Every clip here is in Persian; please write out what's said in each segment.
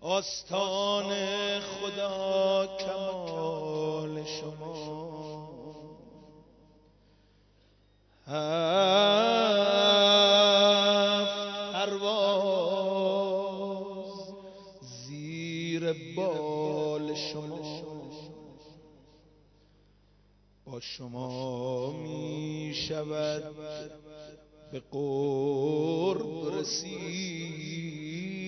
آستان خدا کمال شما، هفت پرواز زیر بال شما، با شما می شود به قرب رسید.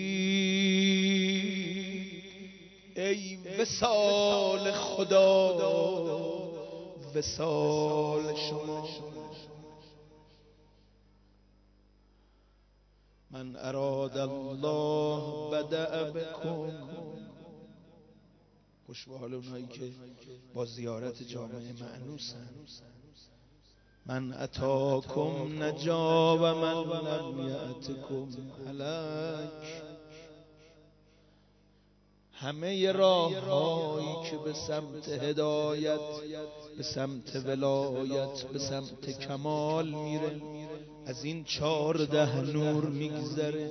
ای وصال خدا وصال شما، من اراد الله بدأ بکم. خوش به حال اونایی که با زیارت جامعه مأنوسن. من اتاکم نجا و من لم یأتکم هلک. همه راههایی که به سمت هدایت، به سمت ولایت، به سمت کمال میره، از این 14 نور میگذره.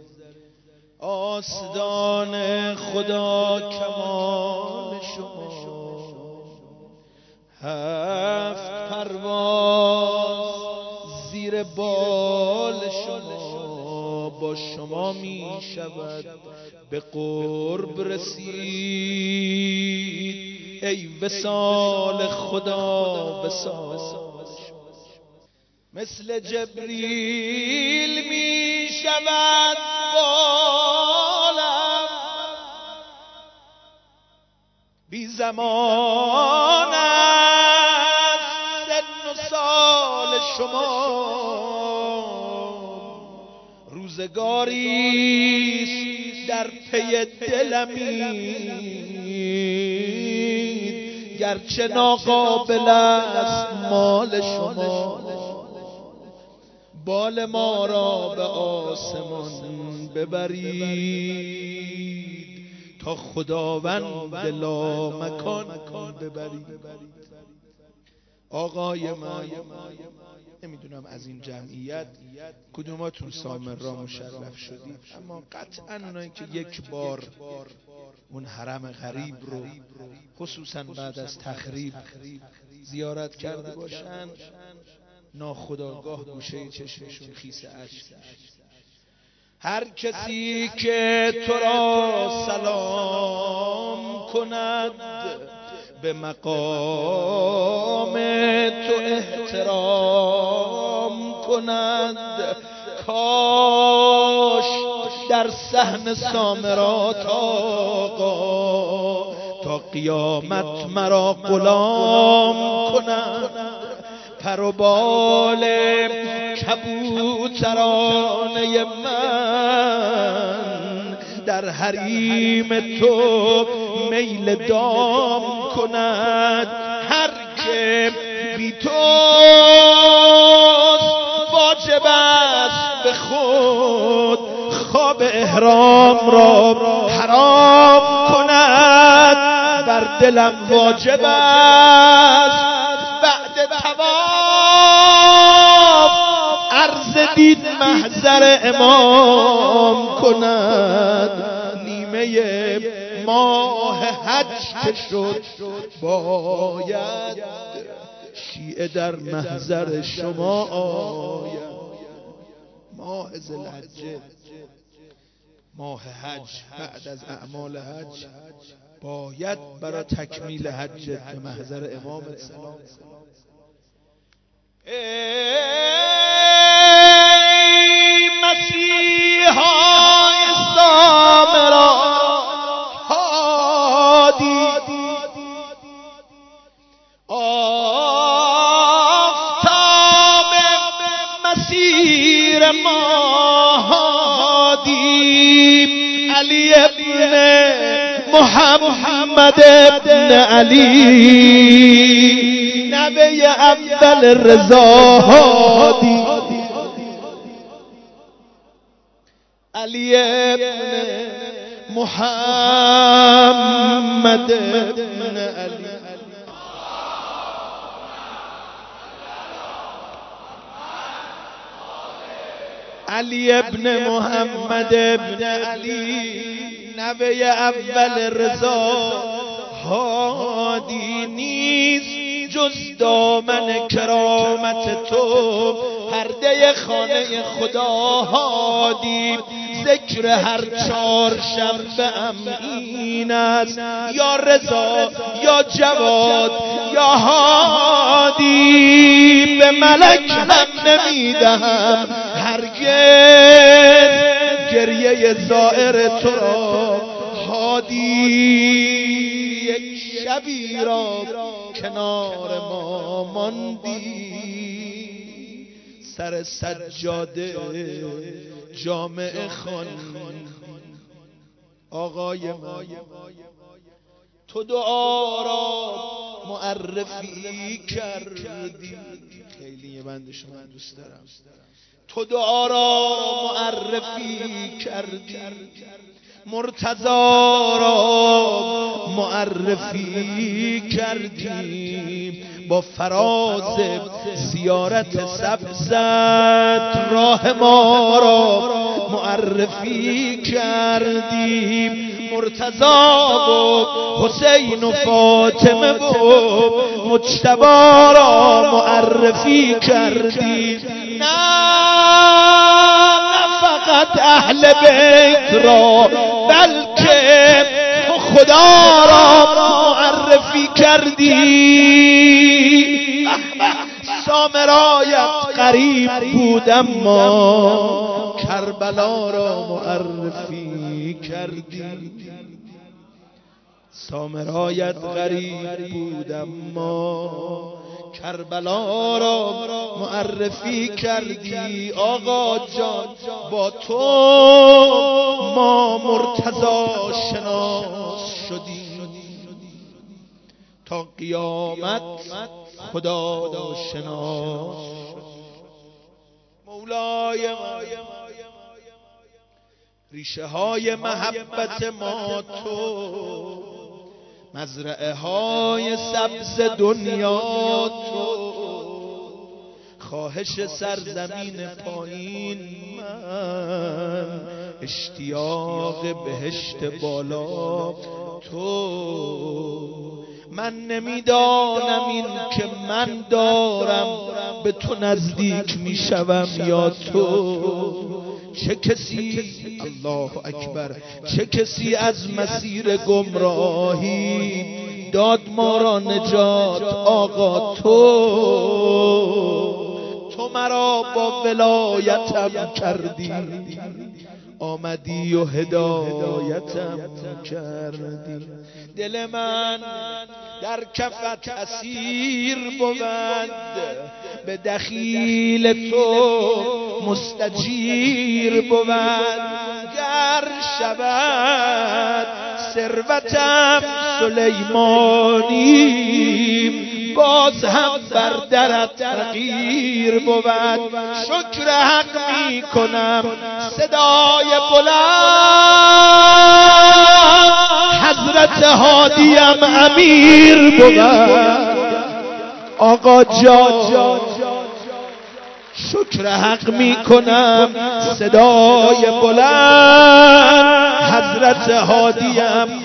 آستان خدا کمال شما، هفت پرواز زیر بال شما، با شما می شود به قرب رسید. ای وصال خدا وصال شما، مثل جبریل می شود بالم، بی زمان است سن و سال شما. روزگاریست در پی دلمید، گرچه ناقابل است مال شما. بال ما را به آسمان ببرید، تا خداوند لامکان ببرید. آقای من، نمیدونم از این جمعیت کدوماتون سامرا مشرف شدید، اما قطعا اونایی که یک بار اون حرم غریب رو خصوصا بعد از تخریب زیارت کرده باشن، ناخودآگاه گوشه چشمشون خیس اشک. هر کسی که تو را سلام کند، به مقام تو احترام کند، کاش در صحن سامرا آقا تا قیامت مرا غلام کند. پر و بال کبوترانه من در حریم تو میل دام کند. هر که بی توست واجب است به خود خواب احرام را حرام کند. بر دلم واجب است بعد طواف عرض دید محضر امام کند. نیمه ماه حج که شد باید شیعه در محضر شما آید. ماه ذوالحجه، ماه حج، بعد از اعمال حج باید برای تکمیل حج به محضر امامت سلام. ای مسیحای سامرا هادی، آفتاب مسیر ما هادی، علی ابن محمد ابن علی، نبی اول رضا هادی. علی ابن محمد ابن علی، علی ابن محمد ابن علی، نوه اول رضا هادی نیست جز دامن کرامت تو، پرده خانه خدا هادی، ذکر هر چهارشنبه ام این است، یا رضا یا جواد یا هادی. به ملک هم نمیدهم هرگز گریه زائر تو را هادی. یک شبی را کنار ما ماندی، سر سجاده جامعه خوان آقای من، تو دعا را معرفی کردی. خیلی یه بند شما دوست دارم. تو دعا را معرفی کردی، مرتضی را معرفی کردیم، با فراز زیارت سبزت راه ما را معرفی کردیم، مرتضی و حسین و فاطمه و مجتبی را معرفی کردیم. نه فقط اهل بیت را بلکه تو خدا را معرفی کردی. سامرایت قریب بود اما کربلا را معرفی کردی. سامرایت غریب بود اما کربلا را معرفی کردی. آقا جان با تو ما مرتضی شناس شدیم، تا قیامت خدا شناس. مولای ما ریشه های محبت ما تو، مزرعه های سبز دنیا تو، خواهش سرزمین پایین من، اشتیاق بهشت بالا تو. من نمیدانم این که من دارم به تو نزدیک میشوم یا تو. چه کسی، الله اکبر، چه کسی از مسیر گمراهی داد ما را نجات. آقا تو مرا با ولایتم کردی، آمدی و هدایتم کردی. دل من در کفت اسیر بود، به دخیل تو مستجیر بود. گر شود ثروتم سلیمانی، باز هم بر درت فقیر بود. شکر حق می کنم صدای بلند، حضرت هادیم امیر بود. آقا جان شکر حق می کنم صدای بلند، حضرت هادیم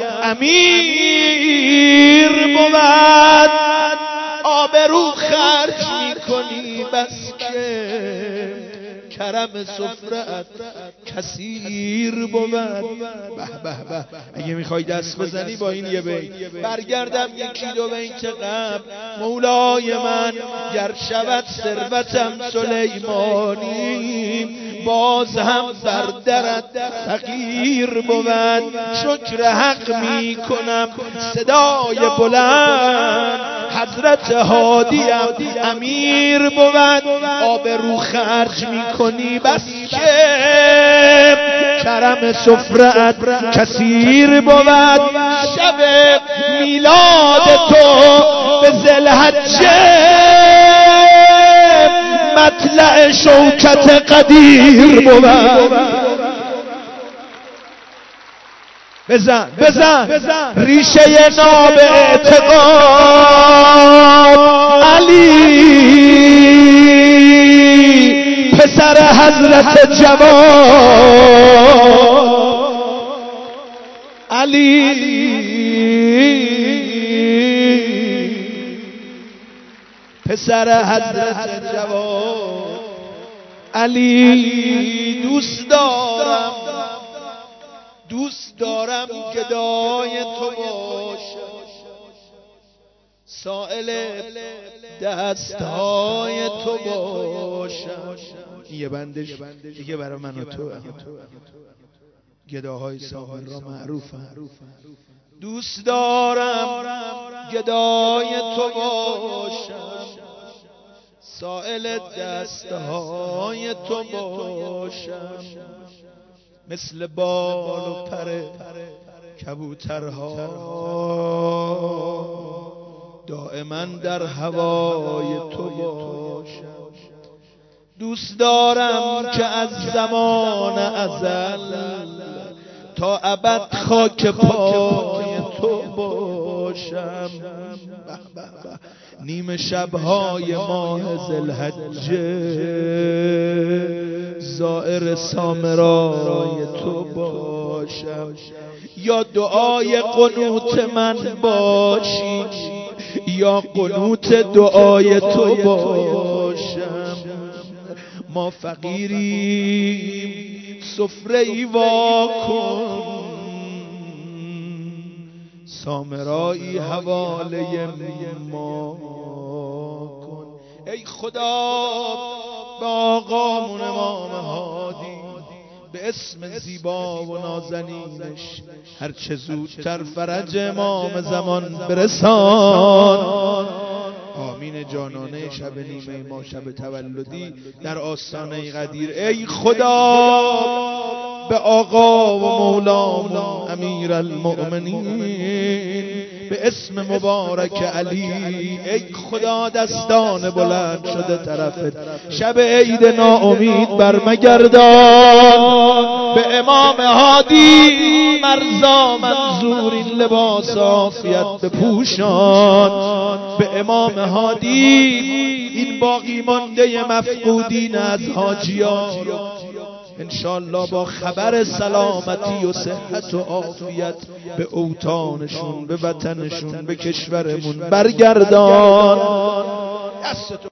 امیر بود. آبرو خرج می کنی بس که کرم سفرت کثیر بود. به به به، اگه میخوای دست بزنی با این یه بیت برگردم یکی دو بیت قبل. مولای من گر شود ثروتم سلیمانی، باز هم بر درت فقیر بود. شکر حق می کنم صدای بلند، حضرت هادیم امیر بود. آبرو خرج می کنی بس که کرم سفرت کثیر بود. شب میلاد تو به ذوالحجه، مطلع شوکت قدیر بود. بزن ریشه ناب اعتقاد، علی پسر حضرت جواد. علی پسر حضرت جواد، علی دوست دارم گدای تو باشم، سائل دستهای تو باشم. یه بندش دیگه برای من و تو، گداهای سامر را معروفم. دوست دارم گدای تو باشم، سائل دستهای تو باشم، مثل بال و پر کبوترها دائما در هوای تو باشم. دوست دارم که از زمان ازل تا ابد خاک پای تو باشم. نیمه شبهای ماه ذوالحجه زائر سامرای تو باشم، یا دعای قنوت من باشی یا قنوت دعای تو باشم. ما فقیریم سفره ای واکن، سامرایی حواله ما کن. ای خدا به آقامون امام هادی به اسم زیبا و نازنینش هر چه زودتر فرج امام زمان برسان. آمین جانانه شب نیمه ما شب تولدی در آستانه قدیر. ای خدا به آقا و مولامون امیر المؤمنین به اسم مبارک علی، ای خدا دستان بلند شده طرفت شب عید ناامید برمگردان. به امام هادی مرزا منظور این لباس عافیت بپوشان. به امام هادی این باقی مانده مفقودین از حاجیان انشالله با خبر سلامتی و صحت و عافیت به اوطانشون، به وطنشون، به کشورمون برگردان.